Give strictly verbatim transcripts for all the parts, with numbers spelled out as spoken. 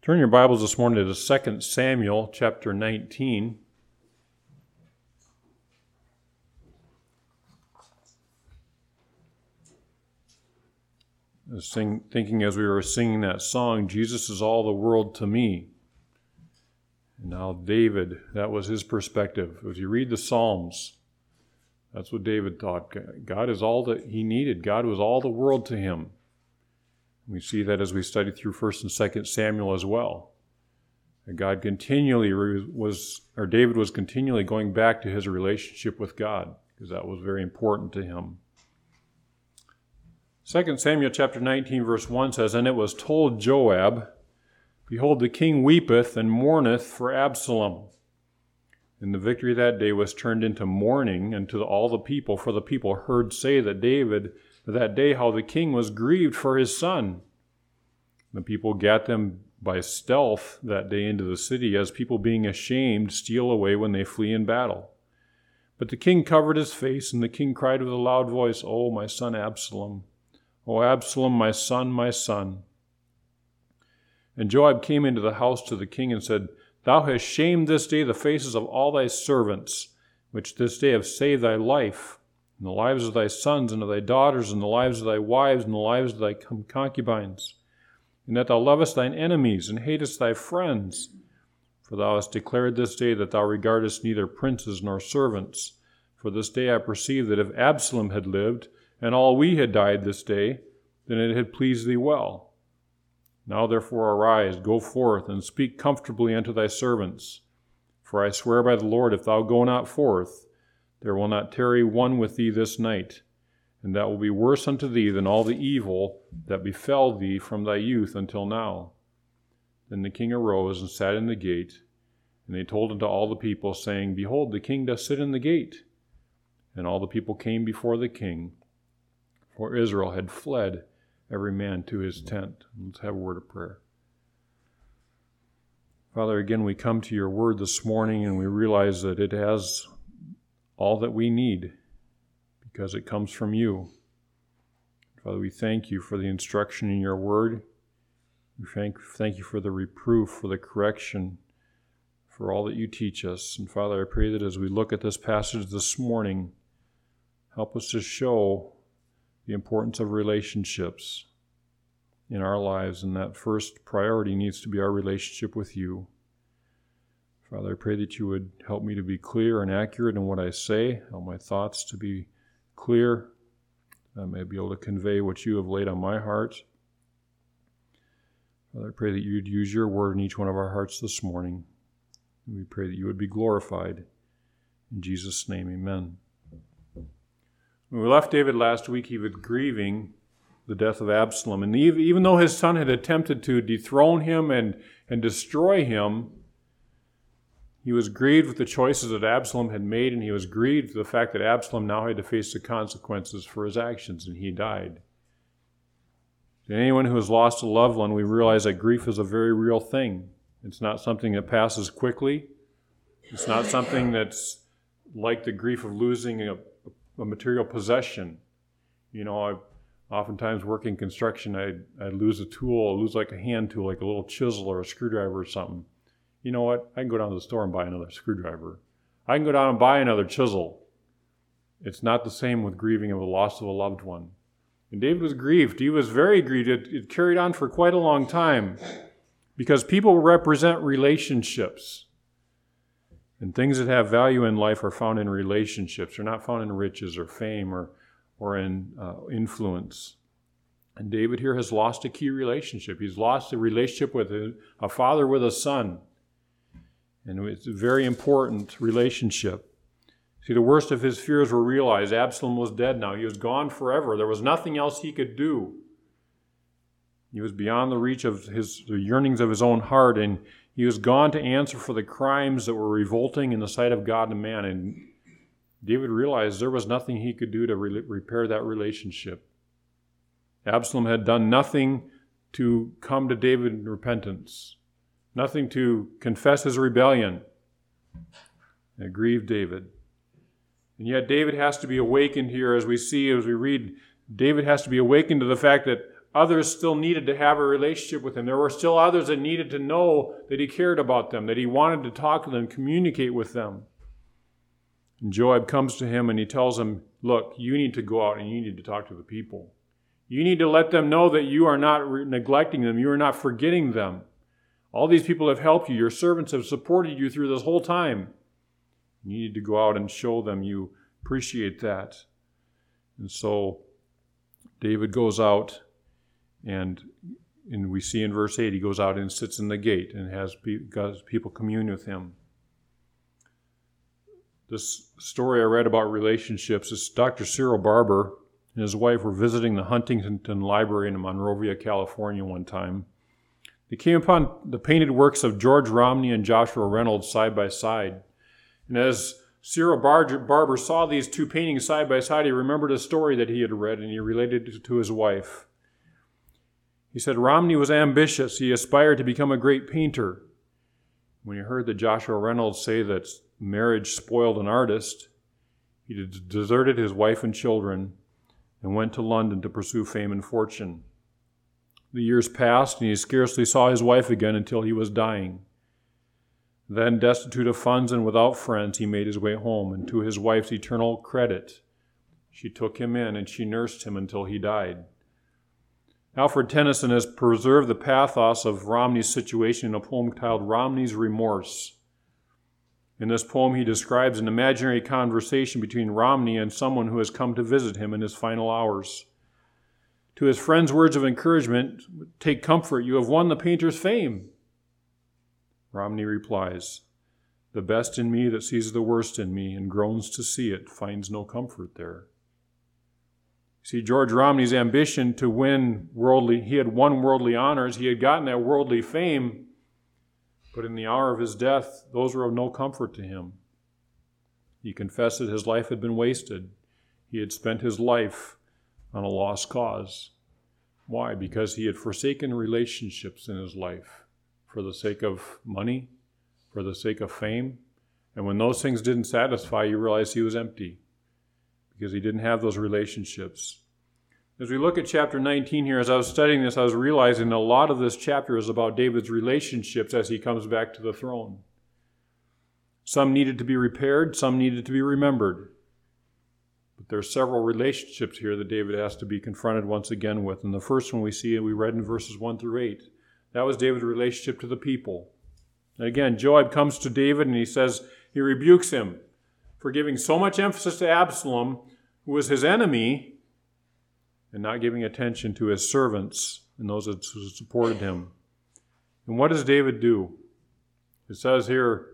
Turn your Bibles this morning to Second Samuel chapter nineteen. I was sing, thinking as we were singing that song, Jesus is all the world to me. And now David, that was his perspective. As you read the Psalms, that's what David thought. God is all that he needed. God was all the world to him. We see that as we study through First and Second Samuel as well. And God continually was, or David was continually going back to his relationship with God, because that was very important to him. Second Samuel chapter nineteen verse one says, And it was told Joab, Behold, the king weepeth and mourneth for Absalom. And the victory that day was turned into mourning unto all the people, for the people heard say that David, that day how the king was grieved for his son. The people gat them by stealth that day into the city, as people being ashamed steal away when they flee in battle. But the king covered his face, and the king cried with a loud voice, O my son Absalom, O Absalom, my son, my son. And Joab came into the house to the king and said, Thou hast shamed this day the faces of all thy servants, which this day have saved thy life, and the lives of thy sons and of thy daughters, and the lives of thy wives, and the lives of thy concubines, and that thou lovest thine enemies, and hatest thy friends. For thou hast declared this day that thou regardest neither princes nor servants. For this day I perceive that if Absalom had lived, and all we had died this day, then it had pleased thee well. Now therefore arise, go forth, and speak comfortably unto thy servants. For I swear by the Lord, if thou go not forth, there will not tarry one with thee this night, and that will be worse unto thee than all the evil that befell thee from thy youth until now. Then the king arose and sat in the gate, and they told unto all the people, saying, Behold, the king doth sit in the gate. And all the people came before the king, for Israel had fled every man to his tent. Let's have a word of prayer. Father, again, we come to your word this morning, and we realize that it has all that we need, because it comes from you. Father, we thank you for the instruction in your word. We thank, thank you for the reproof, for the correction, for all that you teach us. And Father, I pray that as we look at this passage this morning, help us to show the importance of relationships in our lives, and that first priority needs to be our relationship with you. Father, I pray that you would help me to be clear and accurate in what I say, help my thoughts to be clear, that I may be able to convey what you have laid on my heart. Father, I pray that you'd use your word in each one of our hearts this morning. And we pray that you would be glorified. In Jesus' name, amen. When we left David last week, he was grieving the death of Absalom. And even though his son had attempted to dethrone him and, and destroy him, he was grieved with the choices that Absalom had made, and he was grieved with the fact that Absalom now had to face the consequences for his actions, and he died. To anyone who has lost a loved one, we realize that grief is a very real thing. It's not something that passes quickly. It's not something that's like the grief of losing a a material possession. You know, I oftentimes work in construction, I'd, I'd lose a tool, I'd lose like a hand tool, like a little chisel or a screwdriver or something. You know what? I can go down to the store and buy another screwdriver. I can go down and buy another chisel. It's not the same with grieving of the loss of a loved one. And David was grieved. He was very grieved. It, it carried on for quite a long time, because people represent relationships. And things that have value in life are found in relationships. They're not found in riches or fame or, or in uh, influence. And David here has lost a key relationship. He's lost a relationship with a, a father with a son. And it's a very important relationship. See, the worst of his fears were realized. Absalom was dead now. He was gone forever. There was nothing else he could do. He was beyond the reach of his, the yearnings of his own heart, and he was gone to answer for the crimes that were revolting in the sight of God and man. And David realized there was nothing he could do to re- repair that relationship. Absalom had done nothing to come to David in repentance, nothing to confess his rebellion. It grieved David. And yet David has to be awakened here, as we see, as we read, David has to be awakened to the fact that Others still needed to have a relationship with him. There were still others that needed to know that he cared about them, that he wanted to talk to them, communicate with them. And Joab comes to him and he tells him, look, you need to go out and you need to talk to the people. You need to let them know that you are not re- neglecting them. You are not forgetting them. All these people have helped you. Your servants have supported you through this whole time. You need to go out and show them you appreciate that. And so David goes out, and, and we see in verse eight, he goes out and sits in the gate and has people commune with him. This story I read about relationships is Doctor Cyril Barber and his wife were visiting the Huntington Library in Monrovia, California one time. They came upon the painted works of George Romney and Joshua Reynolds side by side. And as Cyril Barber saw these two paintings side by side, he remembered a story that he had read, and he related it to his wife. He said, Romney was ambitious. He aspired to become a great painter. When he heard that Joshua Reynolds say that marriage spoiled an artist, he deserted his wife and children and went to London to pursue fame and fortune. The years passed, and he scarcely saw his wife again until he was dying. Then, destitute of funds and without friends, he made his way home, and to his wife's eternal credit, she took him in and she nursed him until he died. Alfred Tennyson has preserved the pathos of Romney's situation in a poem titled Romney's Remorse. In this poem, he describes an imaginary conversation between Romney and someone who has come to visit him in his final hours. To his friend's words of encouragement, take comfort, you have won the painter's fame. Romney replies, the best in me that sees the worst in me and groans to see it finds no comfort there. See, George Romney's ambition to win worldly, he had won worldly honors, he had gotten that worldly fame, but in the hour of his death, those were of no comfort to him. He confessed that his life had been wasted. He had spent his life on a lost cause. Why? Because he had forsaken relationships in his life for the sake of money, for the sake of fame. And when those things didn't satisfy, you realize he was empty because he didn't have those relationships. As we look at chapter nineteen here, as I was studying this, I was realizing a lot of this chapter is about David's relationships as he comes back to the throne. Some needed to be repaired, some needed to be remembered. But there are several relationships here that David has to be confronted once again with. And the first one we see, we read in verses one through eight. That was David's relationship to the people. And again, Joab comes to David and he says, he rebukes him for giving so much emphasis to Absalom, who was his enemy, and not giving attention to his servants and those that supported him. And what does David do? It says here,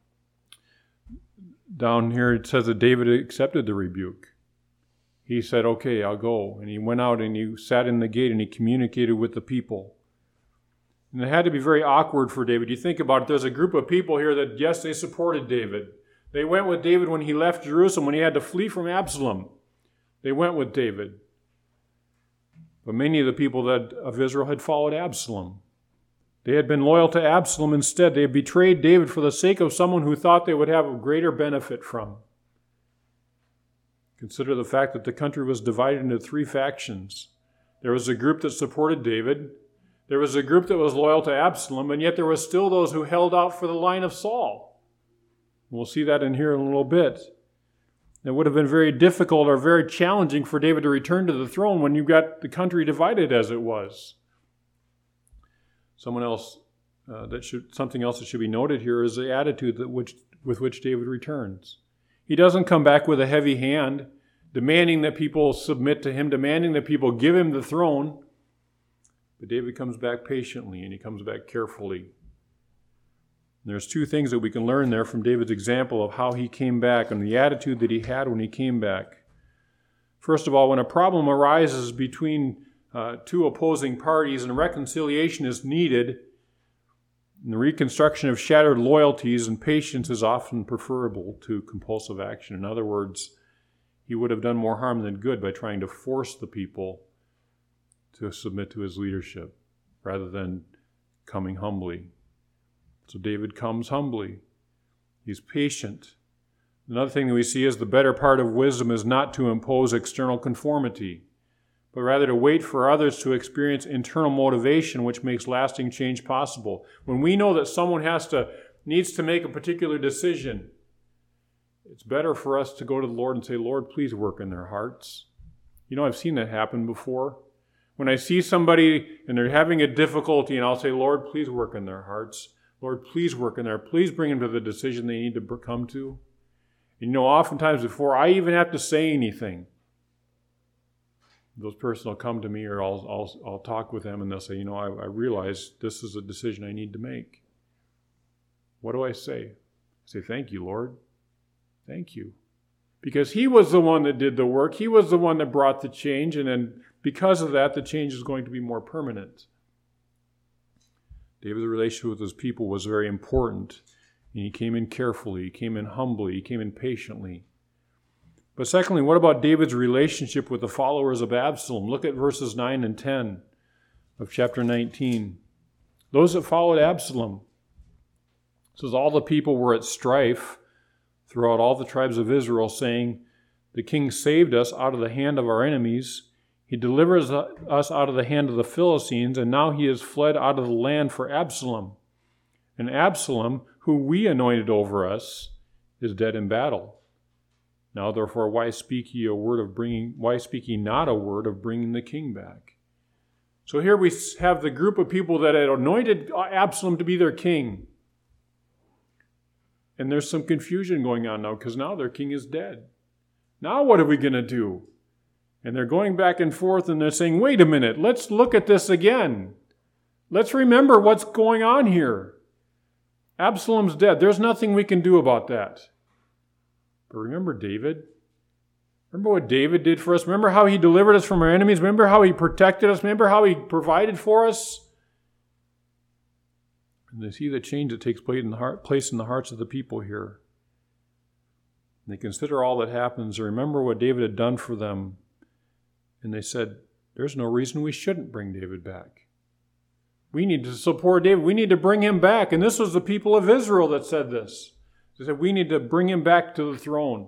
down here, it says that David accepted the rebuke. He said, okay, I'll go. And he went out and he sat in the gate and he communicated with the people. And it had to be very awkward for David. You think about it, there's a group of people here that, yes, they supported David. They went with David when he left Jerusalem, when he had to flee from Absalom. They went with David. But many of the people that of Israel had followed Absalom. They had been loyal to Absalom instead. They had betrayed David for the sake of someone who thought they would have a greater benefit from. Consider the fact that the country was divided into three factions. There was a group that supported David. There was a group that was loyal to Absalom, and yet there were still those who held out for the line of Saul. We'll see that in here in a little bit. It would have been very difficult or very challenging for David to return to the throne when you've got the country divided as it was. Someone else, uh, that should something else that should be noted here is the attitude that which, with which David returns. He doesn't come back with a heavy hand, demanding that people submit to him, demanding that people give him the throne. But David comes back patiently, and he comes back carefully. And there's two things that we can learn there from David's example of how he came back and the attitude that he had when he came back. First of all, when a problem arises between uh, two opposing parties and reconciliation is needed, and the reconstruction of shattered loyalties and patience is often preferable to compulsive action. In other words, he would have done more harm than good by trying to force the people to submit to his leadership rather than coming humbly. So David comes humbly. He's patient. Another thing that we see is the better part of wisdom is not to impose external conformity, but rather to wait for others to experience internal motivation, which makes lasting change possible. When we know that someone has to needs to make a particular decision, it's better for us to go to the Lord and say, Lord, please work in their hearts. You know, I've seen that happen before. When I see somebody and they're having a difficulty, and I'll say, Lord, please work in their hearts. Lord, please work in there. Please bring them to the decision they need to come to. And you know, oftentimes before I even have to say anything, those person will come to me, or I'll, I'll, I'll talk with them, and they'll say, you know, I, I realize this is a decision I need to make. What do I say? I say, thank you, Lord. Thank you. Because He was the one that did the work. He was the one that brought the change, and then because of that, the change is going to be more permanent. David's relationship with his people was very important, and he came in carefully, he came in humbly, he came in patiently. But secondly, what about David's relationship with the followers of Absalom? Look at verses nine and ten of chapter nineteen. Those that followed Absalom. It says, all the people were at strife throughout all the tribes of Israel, saying, the king saved us out of the hand of our enemies. He delivers us out of the hand of the Philistines, and now he has fled out of the land for Absalom. And Absalom, who we anointed over us, is dead in battle. Now therefore, why speak ye a word of bringing? Why speak ye not a word of bringing the king back? So here we have the group of people that had anointed Absalom to be their king, and there's some confusion going on now because now their king is dead. Now what are we going to do? And they're going back and forth, and they're saying, wait a minute, let's look at this again. Let's remember what's going on here. Absalom's dead. There's nothing we can do about that. But remember David? Remember what David did for us? Remember how he delivered us from our enemies? Remember how he protected us? Remember how he provided for us? And they see the change that takes place in the heart, place in the hearts of the people here. And they consider all that happens and remember what David had done for them. And they said, there's no reason we shouldn't bring David back. We need to support David. We need to bring him back. And this was the people of Israel that said this. They said, we need to bring him back to the throne.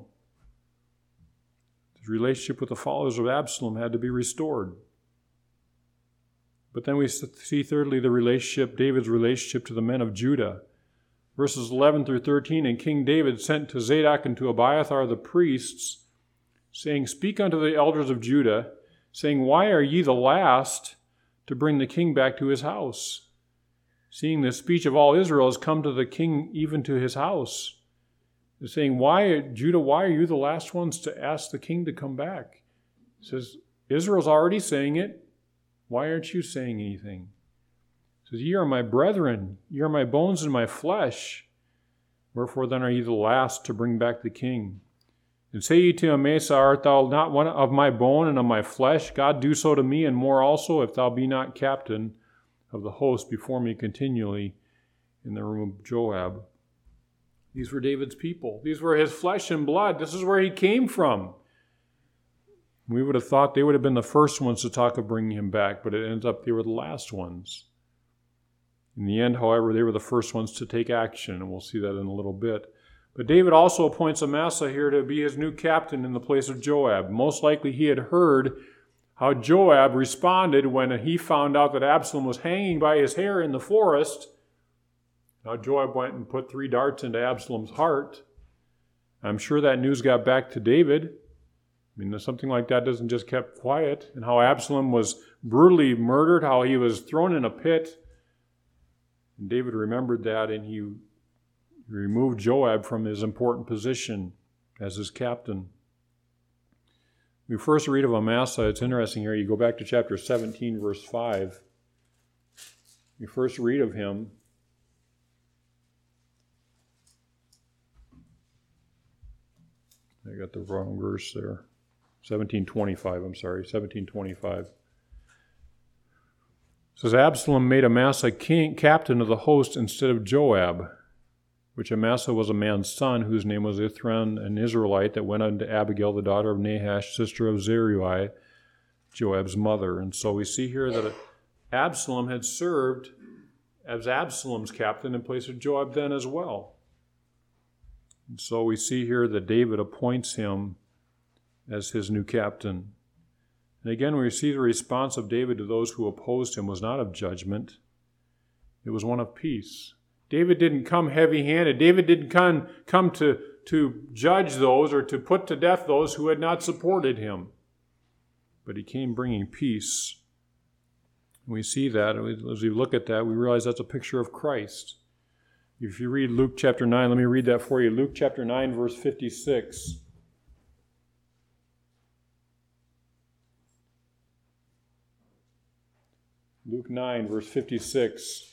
His relationship with the followers of Absalom had to be restored. But then we see thirdly the relationship, David's relationship to the men of Judah. Verses eleven through thirteen, and King David sent to Zadok and to Abiathar the priests, saying, speak unto the elders of Judah, saying, why are ye the last to bring the king back to his house? Seeing the speech of all Israel has come to the king even to his house. They're saying, why, Judah, why are you the last ones to ask the king to come back? He says, Israel's already saying it. Why aren't you saying anything? He says, ye are my brethren, ye are my bones and my flesh. Wherefore then are ye the last to bring back the king? And say ye to Amasa, art thou not one of my bone and of my flesh? God do so to me, and more also, if thou be not captain of the host before me continually in the room of Joab. These were David's people. These were his flesh and blood. This is where he came from. We would have thought they would have been the first ones to talk of bringing him back, but it ends up they were the last ones. In the end, however, they were the first ones to take action, and we'll see that in a little bit. But David also appoints Amasa here to be his new captain in the place of Joab. Most likely he had heard how Joab responded when he found out that Absalom was hanging by his hair in the forest. Now Joab went and put three darts into Absalom's heart. I'm sure that news got back to David. I mean, something like that doesn't just keep quiet. And how Absalom was brutally murdered, how he was thrown in a pit. And David remembered that, and he removed Joab from his important position as his captain. We first read of Amasa. It's interesting here. You go back to chapter seventeen, verse five. You first read of him. I got the wrong verse there. seventeen twenty-five, I'm sorry, seventeen twenty-five. It says, Absalom made Amasa king, captain of the host instead of Joab, which Amasa was a man's son, whose name was Ithran, an Israelite, that went unto Abigail, the daughter of Nahash, sister of Zeruiah, Joab's mother. And so we see here that Absalom had served as Absalom's captain in place of Joab then as well. And so we see here that David appoints him as his new captain. And again, we see the response of David to those who opposed him was not of judgment. It was one of peace. David didn't come heavy-handed. David didn't come, come to, to judge those or to put to death those who had not supported him. But he came bringing peace. We see that. As we look at that, we realize that's a picture of Christ. If you read Luke chapter nine, let me read that for you. Luke chapter nine, verse fifty-six. Luke nine, verse fifty-six.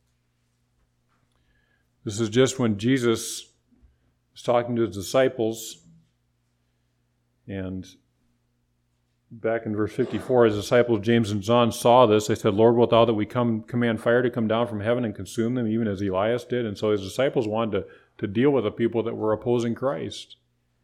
This is just when Jesus was talking to his disciples. And back in verse fifty-four, his disciples James and John saw this. They said, Lord, wilt thou that we come command fire to come down from heaven and consume them, even as Elias did? And so his disciples wanted to, to deal with the people that were opposing Christ.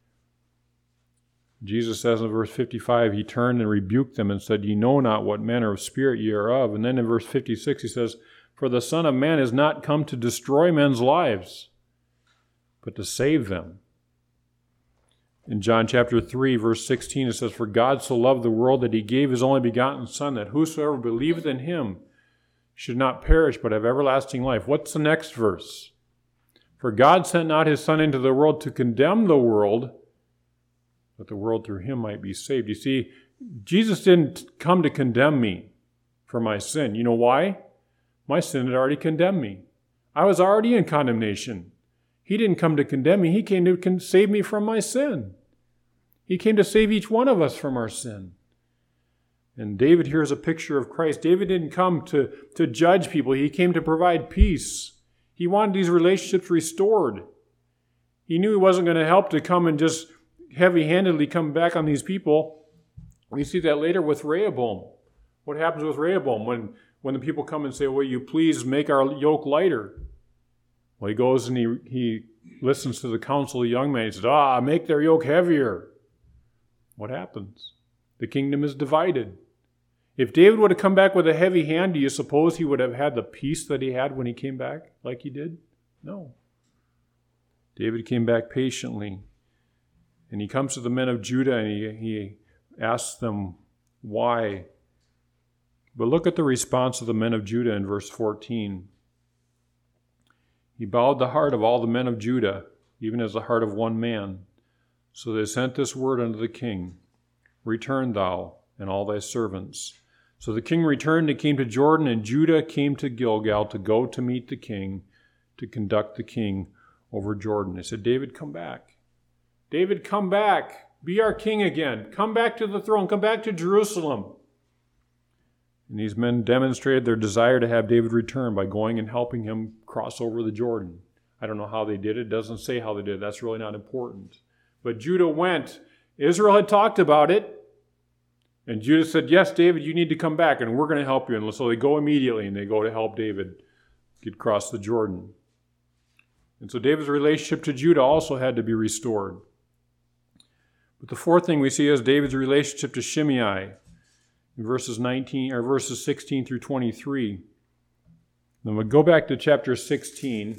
Jesus says in verse fifty-five, he turned and rebuked them and said, Ye know not what manner of spirit ye are of. And then in verse fifty-six he says, For the Son of Man is not come to destroy men's lives, but to save them. In John chapter three, verse sixteen, it says, For God so loved the world that he gave his only begotten Son, that whosoever believeth in him should not perish, but have everlasting life. What's the next verse? For God sent not his Son into the world to condemn the world, but the world through him might be saved. You see, Jesus didn't come to condemn me for my sin. You know why? My sin had already condemned me. I was already in condemnation. He didn't come to condemn me. He came to save me from my sin. He came to save each one of us from our sin. And David here is a picture of Christ. David didn't come to, to judge people. He came to provide peace. He wanted these relationships restored. He knew he wasn't going to help to come and just heavy-handedly come back on these people. We see that later with Rehoboam. What happens with Rehoboam when, when the people come and say, will you please make our yoke lighter? Well, he goes and he, he listens to the counsel of the young man. He says, ah, make their yoke heavier. What happens? The kingdom is divided. If David would have come back with a heavy hand, do you suppose he would have had the peace that he had when he came back like he did? No. David came back patiently. And he comes to the men of Judah and he, he asks them why. But look at the response of the men of Judah in verse fourteen. He bowed the heart of all the men of Judah, even as the heart of one man. So they sent this word unto the king, Return thou and all thy servants. So the king returned and came to Jordan, and Judah came to Gilgal to go to meet the king, to conduct the king over Jordan. They said, David, come back. David, come back. Be our king again. Come back to the throne. Come back to Jerusalem. And these men demonstrated their desire to have David return by going and helping him cross over the Jordan. I don't know how they did it. It doesn't say how they did it. That's really not important. But Judah went. Israel had talked about it. And Judah said, yes, David, you need to come back, and we're going to help you. And so they go immediately, and they go to help David get across the Jordan. And so David's relationship to Judah also had to be restored. But the fourth thing we see is David's relationship to Shimei in verses nineteen or verses sixteen through twenty-three. Then we'll go back to chapter sixteen,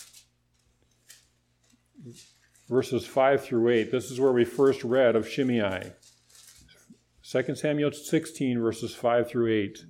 verses five through eight. This is where we first read of Shimei. Second Samuel sixteen, verses five through eight.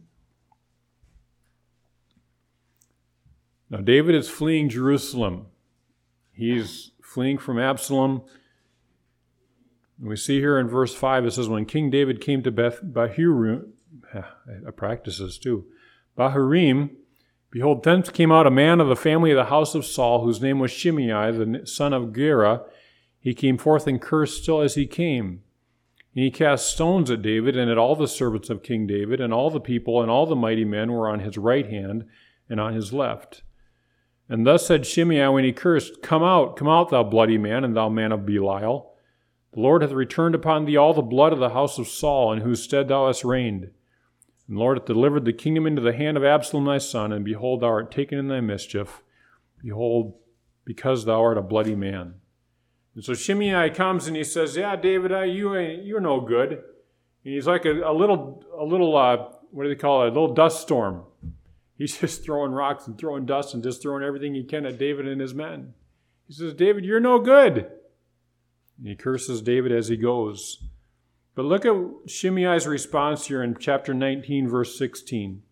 Now David is fleeing Jerusalem. He's fleeing from Absalom. And we see here in verse five, it says, when King David came to Beth Bahurim, I practice this too, Bahurim, behold, thence came out a man of the family of the house of Saul, whose name was Shimei, the son of Gera. He came forth and cursed still as he came. And he cast stones at David and at all the servants of King David, and all the people and all the mighty men were on his right hand and on his left. And thus said Shimei when he cursed, Come out, come out, thou bloody man, and thou man of Belial. The Lord hath returned upon thee all the blood of the house of Saul, in whose stead thou hast reigned. And the Lord hath delivered the kingdom into the hand of Absalom thy son, and behold, thou art taken in thy mischief. Behold, because thou art a bloody man. And so Shimei comes and he says, yeah, David, I, you ain't, you're no good. And he's like a, a little, a little, uh, what do they call it, a little dust storm. He's just throwing rocks and throwing dust and just throwing everything he can at David and his men. He says, David, you're no good. And he curses David as he goes. But look at Shimei's response here in chapter nineteen, verse sixteen.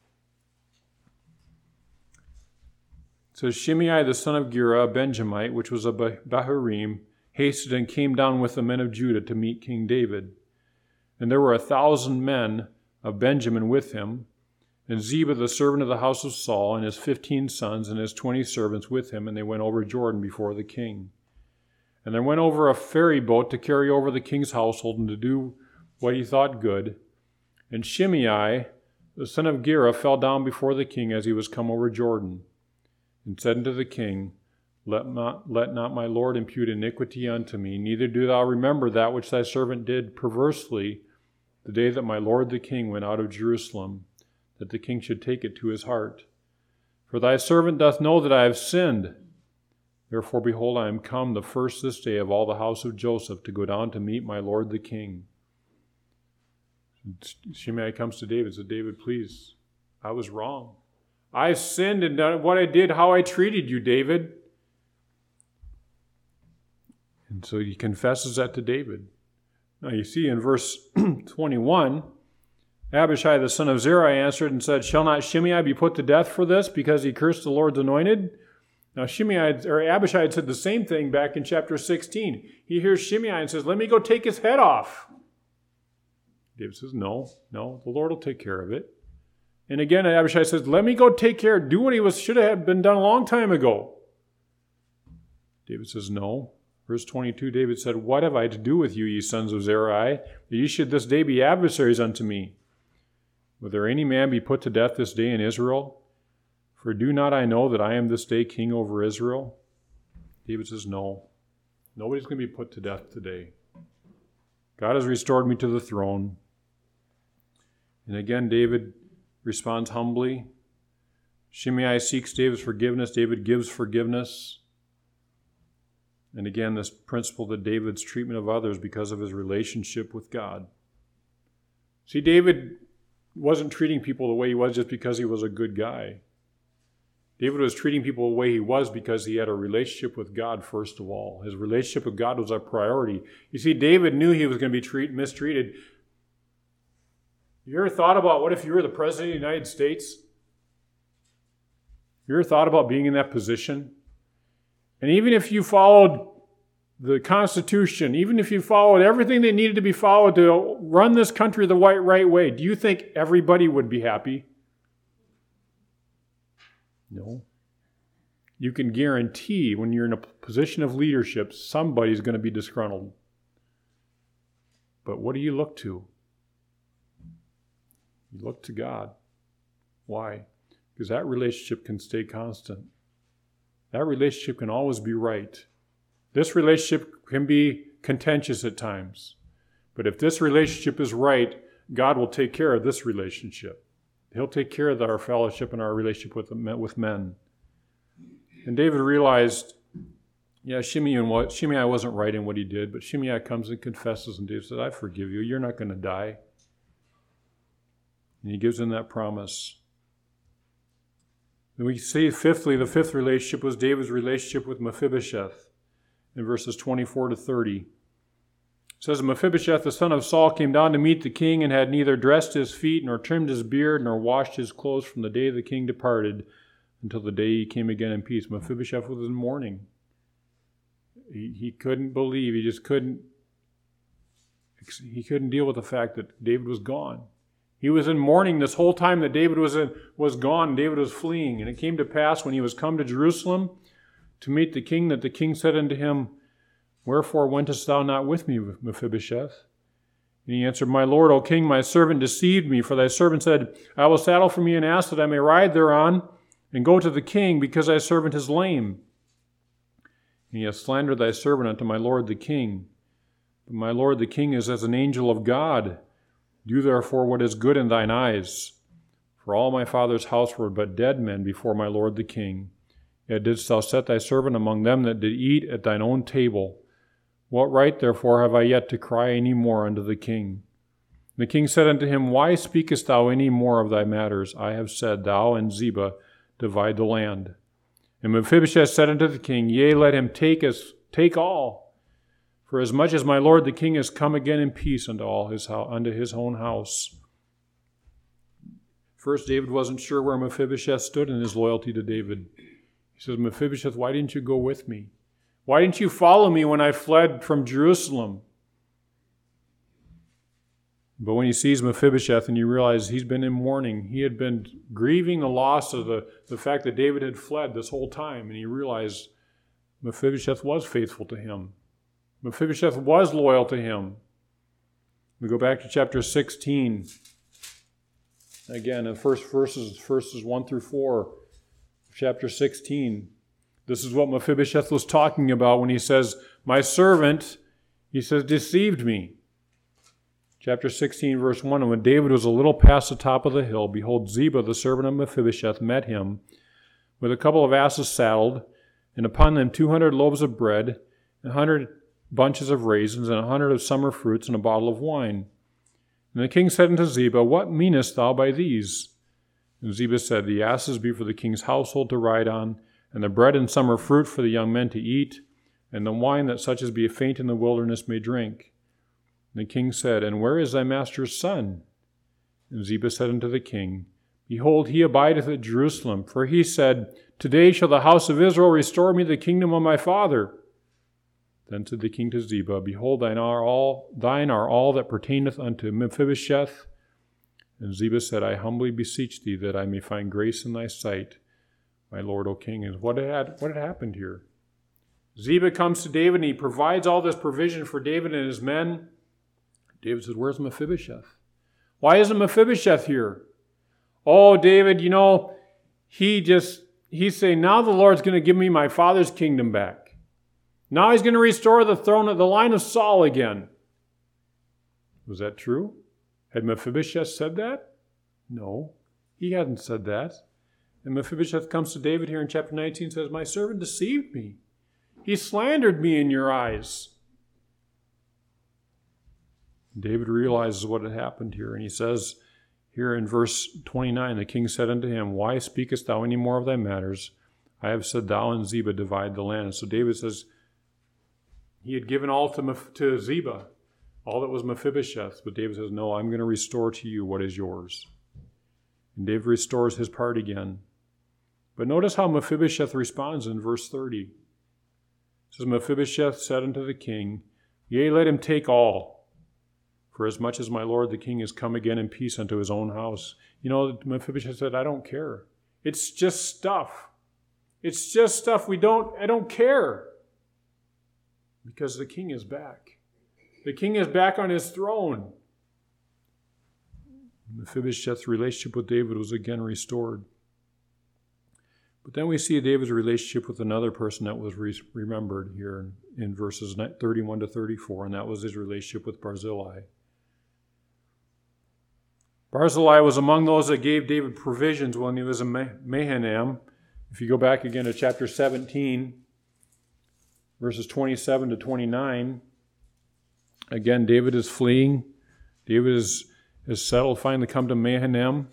It says, Shimei the son of Gera, a Benjamite, which was of Bahurim, hasted and came down with the men of Judah to meet King David. And there were a thousand men of Benjamin with him, and Ziba the servant of the house of Saul, and his fifteen sons, and his twenty servants with him, and they went over Jordan before the king. And there went over a ferry boat to carry over the king's household and to do what he thought good. And Shimei, the son of Gera, fell down before the king as he was come over Jordan, and said unto the king, Let not, let not my lord impute iniquity unto me, neither do thou remember that which thy servant did perversely the day that my lord the king went out of Jerusalem, that the king should take it to his heart. For thy servant doth know that I have sinned. Therefore, behold, I am come the first this day of all the house of Joseph to go down to meet my lord the king. Shimei comes to David and says, David, please, I was wrong. I sinned and done what I did, how I treated you, David. And so he confesses that to David. Now you see in verse twenty-one, Abishai the son of Zeruiah answered and said, Shall not Shimei be put to death for this, because he cursed the Lord's anointed? Now Shimei, or Abishai had said the same thing back in chapter sixteen. He hears Shimei and says, Let me go take his head off. David says, No, no, the Lord will take care of it. And again, Abishai says, Let me go take care, do what he was should have been done a long time ago. David says, No. Verse twenty-two, David said, What have I to do with you, ye sons of Zeruiah, that ye should this day be adversaries unto me? Will there any man be put to death this day in Israel? For do not I know that I am this day king over Israel? David says, No. Nobody's going to be put to death today. God has restored me to the throne. And again, David responds humbly. Shimei seeks David's forgiveness. David gives forgiveness. And again, this principle that David's treatment of others because of his relationship with God. See, David wasn't treating people the way he was just because he was a good guy. David was treating people the way he was because he had a relationship with God first of all. His relationship with God was a priority. You see, David knew he was going to be treat, mistreated. You ever thought about what if you were the President of the United States? You ever thought about being in that position? And even if you followed the Constitution, even if you followed everything that needed to be followed to run this country the right, right way, do you think everybody would be happy? No. You can guarantee when you're in a position of leadership, somebody's going to be disgruntled. But what do you look to? You look to God. Why? Because that relationship can stay constant. That relationship can always be right. This relationship can be contentious at times. But if this relationship is right, God will take care of this relationship. He'll take care of our fellowship and our relationship with, with men. And David realized, yeah, Shimei, Shimei wasn't right in what he did, but Shimei comes and confesses, and David says, I forgive you. You're not going to die. And he gives him that promise. And we see, fifthly, the fifth relationship was David's relationship with Mephibosheth in verses twenty-four to thirty. It says, Mephibosheth, the son of Saul, came down to meet the king and had neither dressed his feet, nor trimmed his beard, nor washed his clothes from the day the king departed until the day he came again in peace. Mephibosheth was in mourning. He, he couldn't believe, he just couldn't, he couldn't deal with the fact that David was gone. He was in mourning this whole time that David was in, was gone, David was fleeing. And it came to pass when he was come to Jerusalem to meet the king, that the king said unto him, Wherefore wentest thou not with me, Mephibosheth? And he answered, My lord, O king, my servant deceived me, for thy servant said, I will saddle for me an ass that I may ride thereon, and go to the king, because thy servant is lame. And he hath slandered thy servant unto my lord the king. But my lord the king is as an angel of God. Do therefore what is good in thine eyes. For all my father's house were but dead men before my lord the king. Yet didst thou set thy servant among them that did eat at thine own table. What right therefore have I yet to cry any more unto the king? And the king said unto him, Why speakest thou any more of thy matters? I have said, Thou and Ziba divide the land. And Mephibosheth said unto the king, Yea, let him take us, take all. For as much as my lord the king has come again in peace unto all his house, unto his own house. First, David wasn't sure where Mephibosheth stood in his loyalty to David. He says, Mephibosheth, why didn't you go with me? Why didn't you follow me when I fled from Jerusalem? But when he sees Mephibosheth and you realize he's been in mourning, he had been grieving the loss of the, the fact that David had fled this whole time, and he realized Mephibosheth was faithful to him. Mephibosheth was loyal to him. We go back to chapter sixteen. Again, the first verses, verses one through four, chapter sixteen. This is what Mephibosheth was talking about when he says, my servant, he says, deceived me. Chapter sixteen, verse one, and when David was a little past the top of the hill, behold, Ziba, the servant of Mephibosheth, met him with a couple of asses saddled, and upon them two hundred loaves of bread, and a hundred bunches of raisins, and a hundred of summer fruits, and a bottle of wine. And the king said unto Ziba, what meanest thou by these? And Ziba said, the asses be for the king's household to ride on, and the bread and summer fruit for the young men to eat, and the wine that such as be faint in the wilderness may drink. And the king said, and where is thy master's son? And Ziba said unto the king, behold, he abideth at Jerusalem, for he said, today shall the house of Israel restore me the kingdom of my father. Then said the king to Ziba, behold, thine are all, thine are all that pertaineth unto Mephibosheth. And Ziba said, I humbly beseech thee that I may find grace in thy sight, my lord, O king. And what had, what had happened here? Ziba comes to David and he provides all this provision for David and his men. David says, where's Mephibosheth? Why isn't Mephibosheth here? Oh, David, you know, he just, he's saying, now the Lord's going to give me my father's kingdom back. Now he's going to restore the throne of the line of Saul again. Was that true? Had Mephibosheth said that? No, he hadn't said that. And Mephibosheth comes to David here in chapter nineteen and says, my servant deceived me. He slandered me in your eyes. David realizes what had happened here, and he says here in verse twenty-nine, the king said unto him, why speakest thou any more of thy matters? I have said, thou and Ziba divide the land. So David says, he had given all to, to Ziba, all that was Mephibosheth. But David says, no, I'm going to restore to you what is yours. And David restores his part again. But notice how Mephibosheth responds in verse thirty. It says, Mephibosheth said unto the king, yea, let him take all. For as much as my lord the king is come again in peace unto his own house. You know, Mephibosheth said, I don't care. It's just stuff. It's just stuff we don't, I don't care. Because the king is back. The king is back on his throne. Mephibosheth's relationship with David was again restored. But then we see David's relationship with another person that was re- remembered here in, in verses thirty-one to thirty-four, and that was his relationship with Barzillai. Barzillai was among those that gave David provisions when he was in Mahanaim. If you go back again to chapter seventeen, verses twenty-seven to twenty-nine, again, David is fleeing. David is, is settled, finally come to Mahanaim.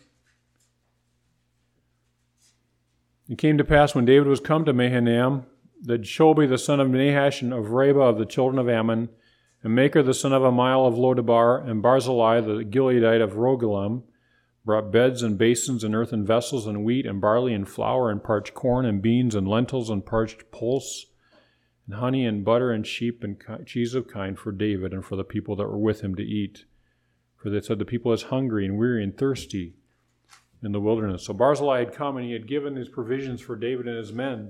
It came to pass when David was come to Mahanaim that Shobi the son of Nahash and of Reba of the children of Ammon, and Maker the son of Amiel of Lodabar, and Barzillai the Gileadite of Rogelim, brought beds and basins and earthen vessels and wheat and barley and flour and parched corn and beans and lentils and parched pulse and honey and butter and sheep and cheese of kind for David and for the people that were with him to eat. For they said the people is hungry and weary and thirsty in the wilderness. So Barzillai had come and he had given his provisions for David and his men.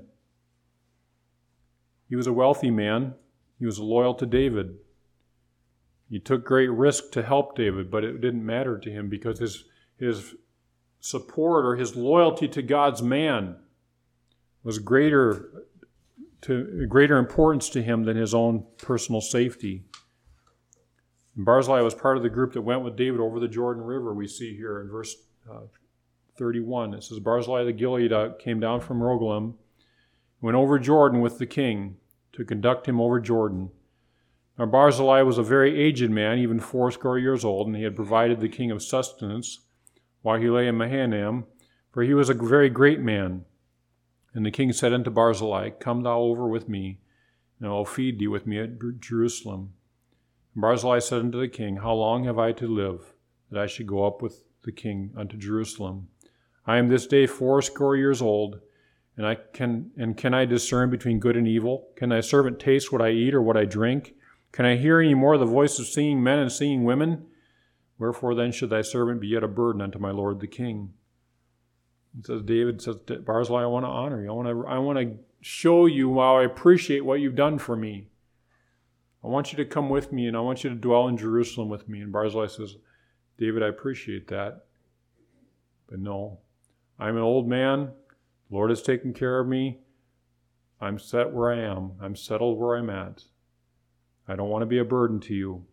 He was a wealthy man. He was loyal to David. He took great risk to help David, but it didn't matter to him because his, his support or his loyalty to God's man was greater to greater importance to him than his own personal safety. And Barzillai was part of the group that went with David over the Jordan River, we see here in verse uh, thirty-one. It says, Barzillai the Gileadite came down from Rogelim, went over Jordan with the king to conduct him over Jordan. Now Barzillai was a very aged man, even fourscore years old, and he had provided the king of sustenance while he lay in Mahanaim, for he was a very great man. And the king said unto Barzillai, come thou over with me, and I will feed thee with me at Jerusalem. And Barzillai said unto the king, How long have I to live, that I should go up with the king unto Jerusalem? I am this day fourscore years old, and I can and can I discern between good and evil? Can thy servant taste what I eat or what I drink? Can I hear any more the voice of singing men and singing women? Wherefore then should thy servant be yet a burden unto my lord the king? It says, David says, Barzillai, I want to honor you. I want to, I want to show you how I appreciate what you've done for me. I want you to come with me, and I want you to dwell in Jerusalem with me. And Barzillai says, David, I appreciate that. But no, I'm an old man. The Lord has taken care of me. I'm set where I am. I'm settled where I'm at. I don't want to be a burden to you.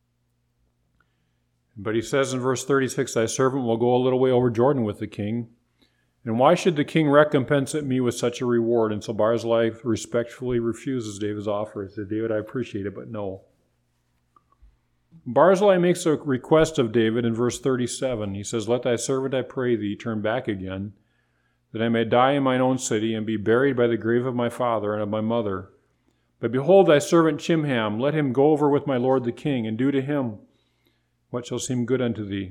But he says in verse thirty-six, Thy servant will go a little way over Jordan with the king. And why should the king recompense me with such a reward? And so Barzillai respectfully refuses David's offer. He said, David, I appreciate it, but no. Barzillai makes a request of David in verse thirty-seven. He says, Let thy servant, I pray thee, turn back again, that I may die in mine own city, and be buried by the grave of my father and of my mother. But behold, thy servant Chimham, let him go over with my lord the king, and do to him what shall seem good unto thee.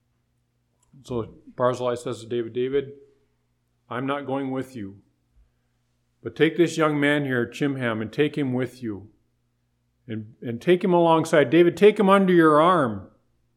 So Barzillai says to David, David, I'm not going with you, but take this young man here, Chimham, and take him with you, and, and take him alongside. David, take him under your arm,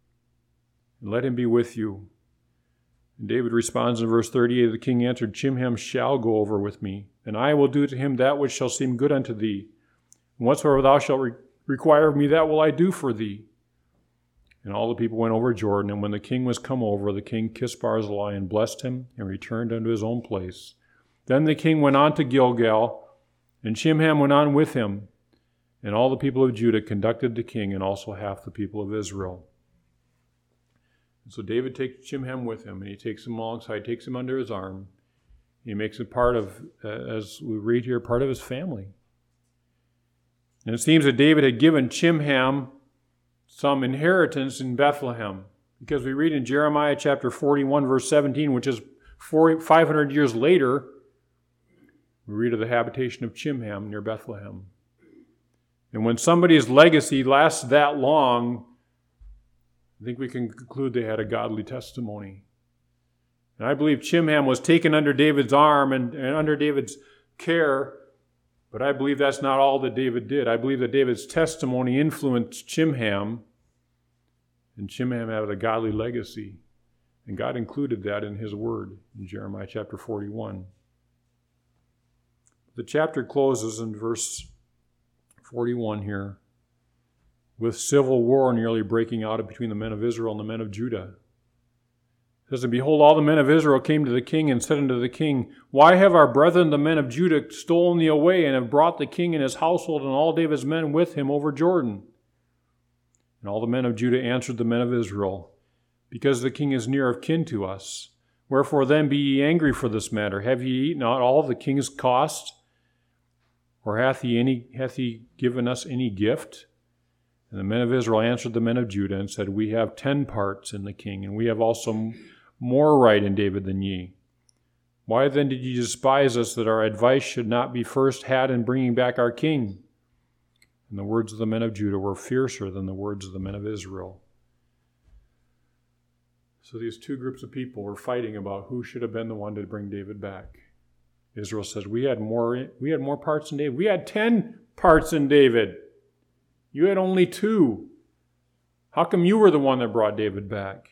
and let him be with you. And David responds in verse thirty-eight, The king answered, Chimham shall go over with me, and I will do to him that which shall seem good unto thee. And whatsoever thou shalt re- require of me, that will I do for thee. And all the people went over Jordan, and when the king was come over, the king kissed Barzillai and blessed him, and returned unto his own place. Then the king went on to Gilgal, and Chimham went on with him. And all the people of Judah conducted the king, and also half the people of Israel. And so David takes Chimham with him, and he takes him alongside, takes him under his arm. He makes it part of, uh, as we read here, part of his family. And it seems that David had given Chimham some inheritance in Bethlehem, because we read in Jeremiah chapter forty-one, verse seventeen, which is five hundred years later, we read of the habitation of Chimham near Bethlehem. And when somebody's legacy lasts that long, I think we can conclude they had a godly testimony. And I believe Chimham was taken under David's arm and, and under David's care, but I believe that's not all that David did. I believe that David's testimony influenced Chimham, and Chimham had a godly legacy. And God included that in his word in Jeremiah chapter forty-one. The chapter closes in verse forty-one here with civil war nearly breaking out between the men of Israel and the men of Judah. It says, And behold, all the men of Israel came to the king and said unto the king, Why have our brethren the men of Judah stolen thee away, and have brought the king and his household and all David's men with him over Jordan? And all the men of Judah answered the men of Israel, Because the king is near of kin to us. Wherefore then be ye angry for this matter? Have ye eaten not all the king's cost? Or hath he any hath he given us any gift? And the men of Israel answered the men of Judah and said, We have ten parts in the king, and we have also more right in David than ye. Why then did ye despise us, that our advice should not be first had in bringing back our king? And the words of the men of Judah were fiercer than the words of the men of Israel. So these two groups of people were fighting about who should have been the one to bring David back. Israel says, we had more, we had more parts in David. We had ten parts in David. You had only two. How come you were the one that brought David back?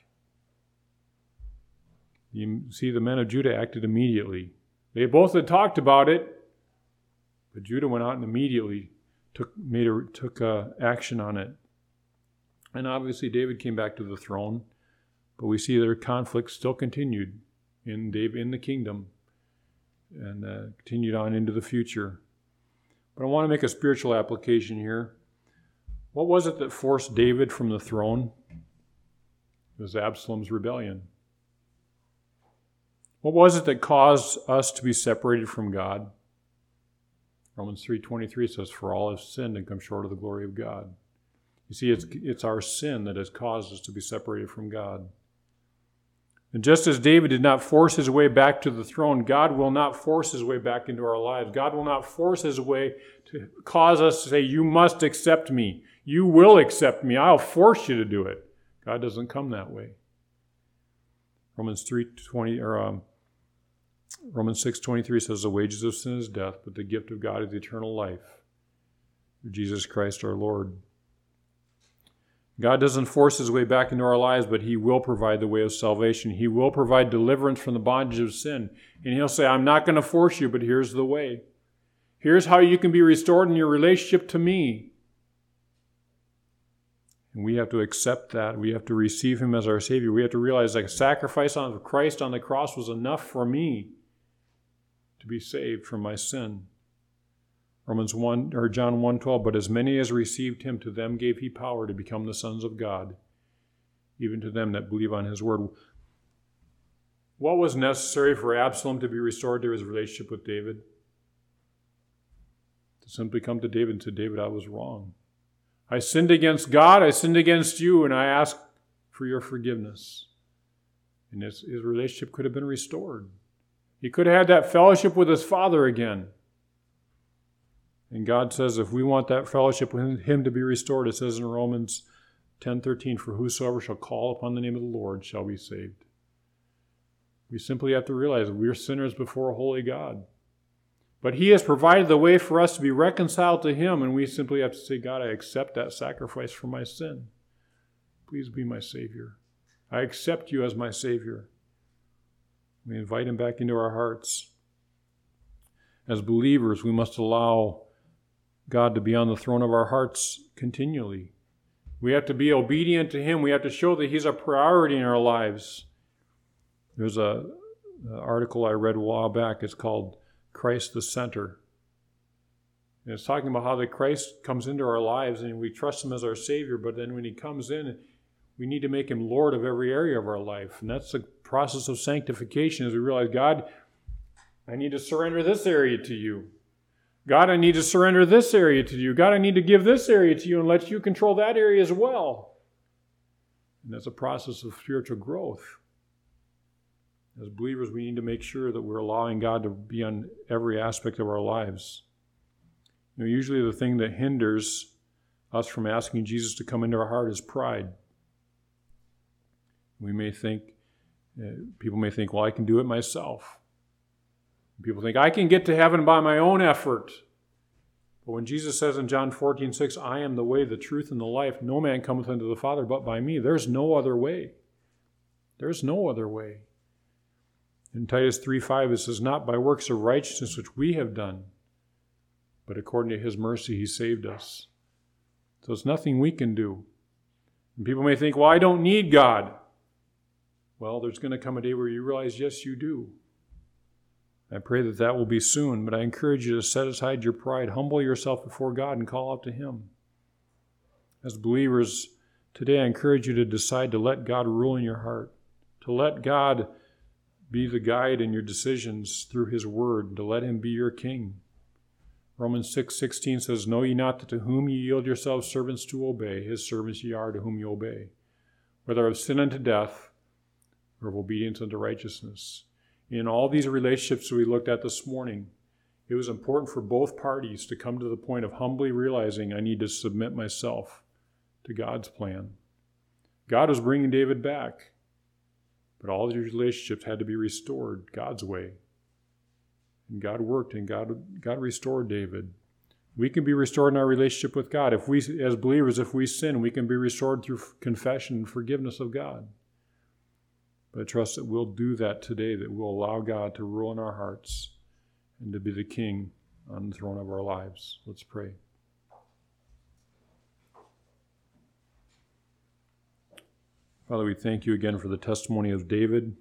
You see, the men of Judah acted immediately. They both had talked about it, but Judah went out and immediately took made a, took uh, action on it. And obviously David came back to the throne, but we see their conflict still continued in David in the kingdom and uh, continued on into the future. But I want to make a spiritual application here. What was it that forced David from the throne? It was Absalom's rebellion. What was it that caused us to be separated from God? Romans three twenty-three says, For all have sinned and come short of the glory of God. You see, it's, it's our sin that has caused us to be separated from God. And just as David did not force his way back to the throne, God will not force his way back into our lives. God will not force his way to cause us to say, you must accept me. You will accept me. I'll force you to do it. God doesn't come that way. Romans three twenty or um, Romans six twenty-three says, the wages of sin is death, but the gift of God is eternal life through Jesus Christ our Lord. God doesn't force his way back into our lives, but he will provide the way of salvation. He will provide deliverance from the bondage of sin. And he'll say, I'm not going to force you, but here's the way. Here's how you can be restored in your relationship to me. And we have to accept that. We have to receive him as our Savior. We have to realize that sacrifice of Christ on the cross was enough for me to be saved from my sin. Romans one or John one twelve, but as many as received him, to them gave he power to become the sons of God, even to them that believe on his word. What was necessary for Absalom to be restored to his relationship with David? To simply come to David and say, David, I was wrong. I sinned against God, I sinned against you, and I ask for your forgiveness. And his, his relationship could have been restored. He could have had that fellowship with his father again. And God says if we want that fellowship with him to be restored, it says in Romans ten thirteen, for whosoever shall call upon the name of the Lord shall be saved. We simply have to realize that we're sinners before a holy God. But he has provided the way for us to be reconciled to him, and we simply have to say, God, I accept that sacrifice for my sin. Please be my Savior. I accept you as my Savior. We invite him back into our hearts. As believers, we must allow God to be on the throne of our hearts continually. We have to be obedient to him. We have to show that he's a priority in our lives. There's a, an article I read a while back. It's called Christ the Center. And it's talking about how that Christ comes into our lives and we trust him as our Savior, but then when he comes in, we need to make him Lord of every area of our life. And that's the process of sanctification, as we realize, God, I need to surrender this area to you. God, I need to surrender this area to you. God, I need to give this area to you and let you control that area as well. And that's a process of spiritual growth. As believers, we need to make sure that we're allowing God to be on every aspect of our lives. You know, usually the thing that hinders us from asking Jesus to come into our heart is pride. We may think, uh, people may think, well, I can do it myself. People think, I can get to heaven by my own effort. But when Jesus says in John fourteen six, I am the way, the truth, and the life, no man cometh unto the Father but by me. There's no other way. There's no other way. In Titus three five, it says, not by works of righteousness which we have done, but according to his mercy he saved us. So it's nothing we can do. And people may think, well, I don't need God. Well, there's going to come a day where you realize, yes, you do. I pray that that will be soon, but I encourage you to set aside your pride, humble yourself before God, and call out to him. As believers, today I encourage you to decide to let God rule in your heart, to let God be the guide in your decisions through his word, to let him be your king. Romans six sixteen says, know ye not that to whom ye yield yourselves servants to obey, his servants ye are to whom ye obey, whether of sin unto death or of obedience unto righteousness. In all these relationships we looked at this morning, it was important for both parties to come to the point of humbly realizing I need to submit myself to God's plan. God was bringing David back, but all these relationships had to be restored God's way. And God worked, and God, God restored David. We can be restored in our relationship with God. If we, as believers, if we sin, we can be restored through confession and forgiveness of God. But I trust that we'll do that today, that we'll allow God to rule in our hearts and to be the king on the throne of our lives. Let's pray. Father, we thank you again for the testimony of David.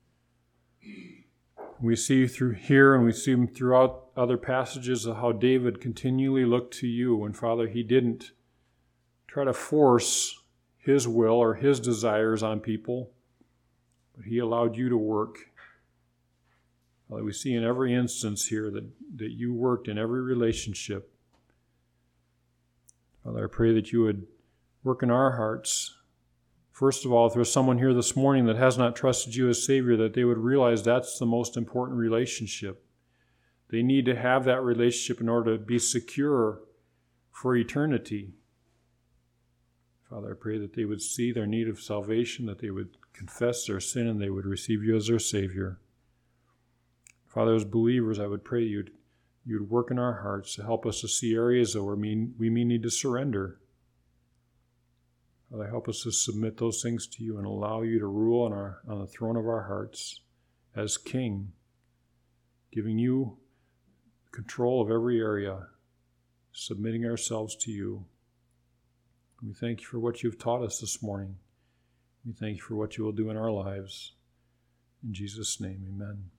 We see through here and we see throughout other passages of how David continually looked to you. And Father, he didn't try to force his will or his desires on people, but he allowed you to work. Father, we see in every instance here that, that you worked in every relationship. Father, I pray that you would work in our hearts. First of all, if there's someone here this morning that has not trusted you as Savior, that they would realize that's the most important relationship. They need to have that relationship in order to be secure for eternity. Father, I pray that they would see their need of salvation, that they would confess their sin, and they would receive you as their Savior. Father, as believers, I would pray you'd, you'd work in our hearts to help us to see areas where we, we may need to surrender. Father, help us to submit those things to you and allow you to rule on, our, on the throne of our hearts as King, giving you control of every area, submitting ourselves to you. We thank you for what you've taught us this morning. We thank you for what you will do in our lives. In Jesus' name, amen.